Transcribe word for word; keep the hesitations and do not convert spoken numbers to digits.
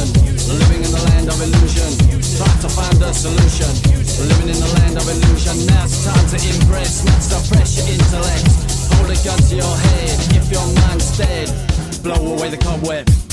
confusion. Living in the land of illusion. Try to find a solution. Living in the land of illusion. Now it's time to impress, not suppress your intellect. Hold a gun to your head if your mind's dead. Blow away the cobweb.